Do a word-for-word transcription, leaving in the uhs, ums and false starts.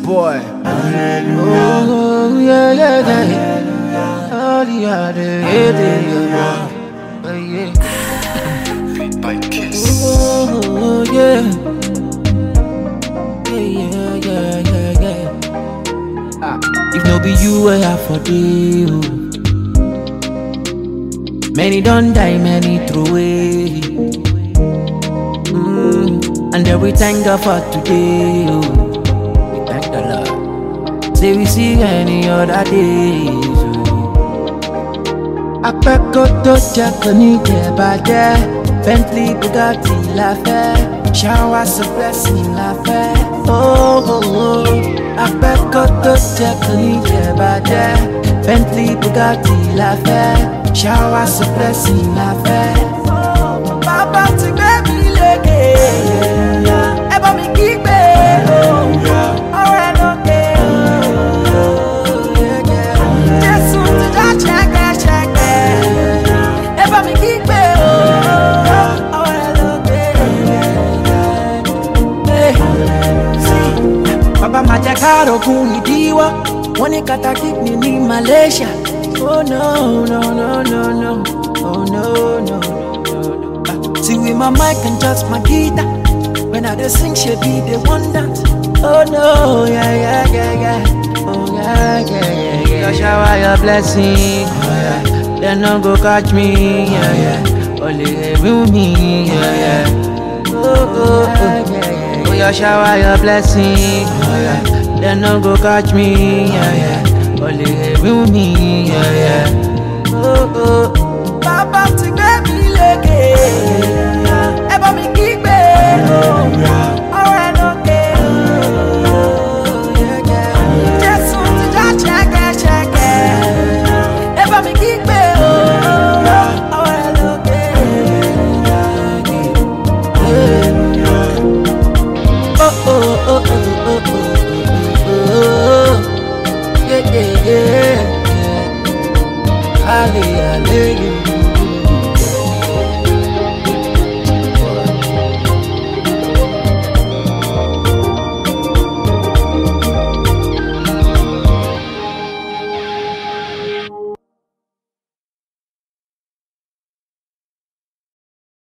boy. Oh, yeah, yeah, yeah. All the other, yeah, yeah, yeah. Beat by Kiss. Oh, yeah. Yeah, yeah, yeah, yeah. Ah. If no be you, I have for you. Many don't die, many throw away. Mm. And then we thank God for today. Oh. We thank the Lord. Say we see any other days. I pack out to check on it, yeah, Bentley, Bugatti, la fẹ́. Showers of blessing, la fẹ́. Oh, oh, oh. I pack out to check on it, yeah, Bentley, Bugatti, la fẹ́. Showers of blessing, la fẹ́. Bàbá ti gbé mi lékè, ẹ bá mi kígbe, ọ̀rẹ́ lókè. Jésù ti já ṣẹ́gẹ́ ṣẹ́gẹ́, ẹ bá mi kígbe, ọ̀rẹ́ lókè. Bàbá máa jẹ́ káàrògùn ìdíwọ́, wọ́n ní kàtàkì ní Malaysia. Oh no, no, no, no, no. Oh no, no, no, no, no. Uh, see with my mic and just my guitar. When I just sing, she be the one dance. Oh no, yeah, yeah, yeah, yeah. Oh yeah, yeah, yeah, yeah. You shower your blessing, oh yeah. Then no go catch me, yeah, yeah. Only review me, yeah, yeah. Oh, oh, oh, yeah, yeah. Oh, you shower your blessing, oh yeah. Then no go catch me, yeah, yeah. Only review me, yeah, yeah. Oh, oh. Bàbá ti gbé mi lékè, ẹ bá mi kígbe, ọ̀rẹ́ lókè. Jésù ti já ṣẹ́gẹ́ ṣẹ́gẹ́, ẹ bá mi kígbe, ọ̀rẹ́ lókè. Oh, oh, oh, oh, oh, oh, oh. Yeah, yeah, yeah, yeah. Halle, hallelujah.